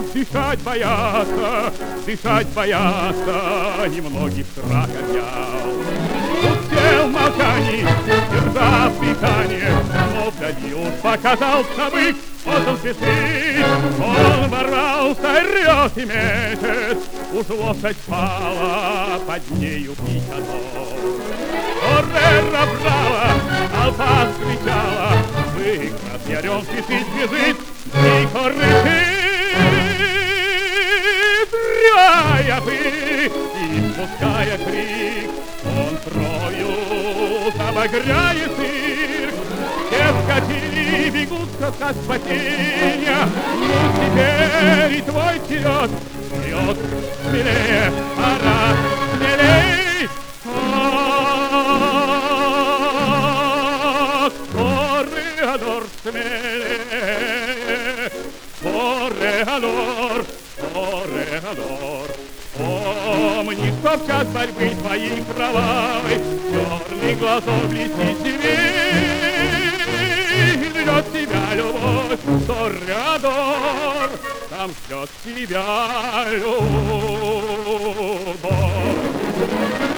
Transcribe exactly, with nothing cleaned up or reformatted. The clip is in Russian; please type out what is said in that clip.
Дышать боятся, дышать боятся, немногих страх объял. Тут сел в молчании, держа дыхание, но вдали уж показался бык. Вот он спешит, он ворвался, рёт и метит, уж лошадь пала, под нею пикадор. Орера брала, толпа скричала, бык разъярен, спешит, бежит, тихо рычит, рёя бык, и спуская крик, он строю обогряет цирк. Все вскочили, бегут, как спасенья. Ну, теперь и твой черед. Вперед, смелее, пора, смелей. Ах, Тореадор, смелее. Тореадор, Тореадор. Помни, что в час борьбы твоей кровавой черный глазок блестит сильней. Ждет тебя любовь, Тореадор, там ждет тебя любовь.